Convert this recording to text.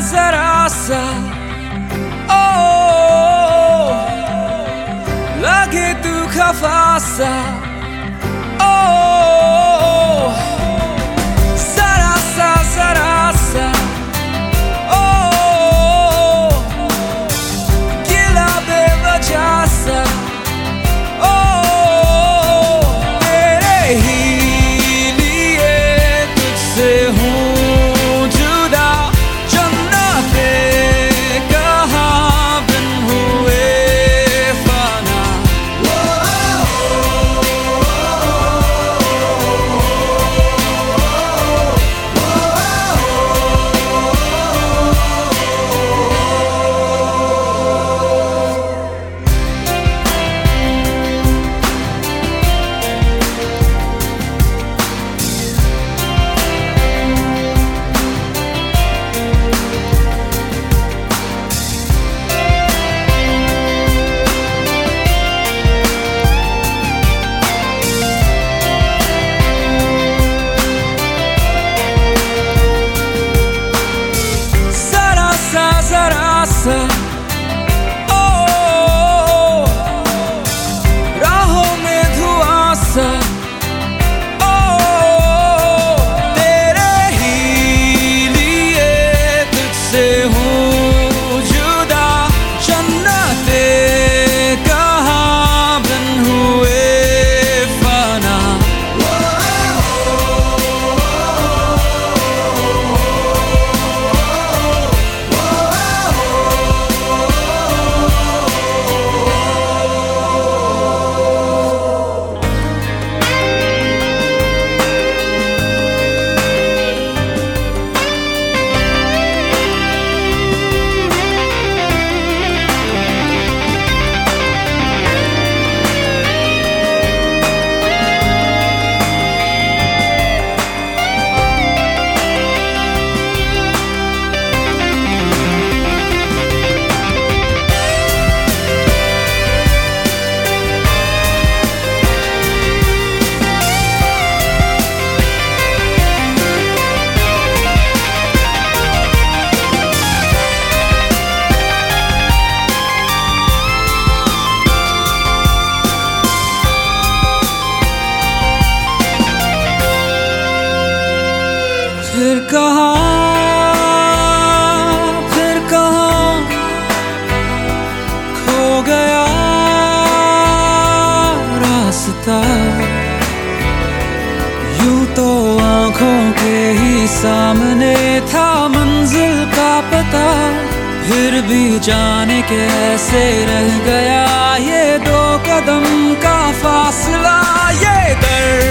जरा सा ओ लगे तू खफा सा ओ जरा सा ओ गिला बेवजह सा ओ तेरे ही लिए तुझसे हूँ ओ राहों में धुआं सा ओ तेरे ही लिए तुझसे हूँ जुदा जन्नते कहाँ बिन हुए फना फिर कहाँ खो गया रास्ता यूं तो आँखों के ही सामने था मंजिल का पता फिर भी जाने कैसे रह गया ये 2 कदम का फासला ये दर्द